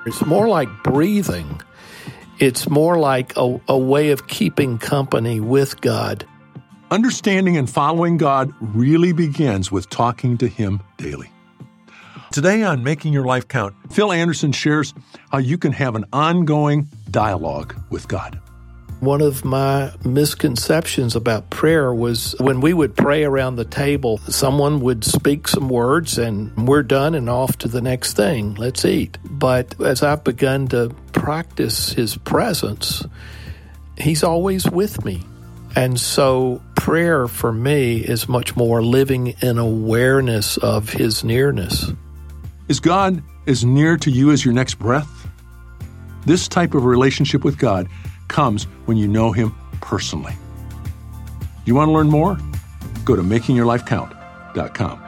It's more like breathing. It's more like a way of keeping company with God. Understanding and following God really begins with talking to Him daily. Today on Making Your Life Count, Phil Anderson shares how you can have an ongoing dialogue with God. One of my misconceptions about prayer was when we would pray around the table, someone would speak some words and we're done and off to the next thing. Let's eat. But as I've begun to practice His presence, He's always with me. And so prayer for me is much more living in awareness of His nearness. Is God as near to you as your next breath? This type of relationship with God comes when you know Him personally. You want to learn more? Go to makingyourlifecount.com.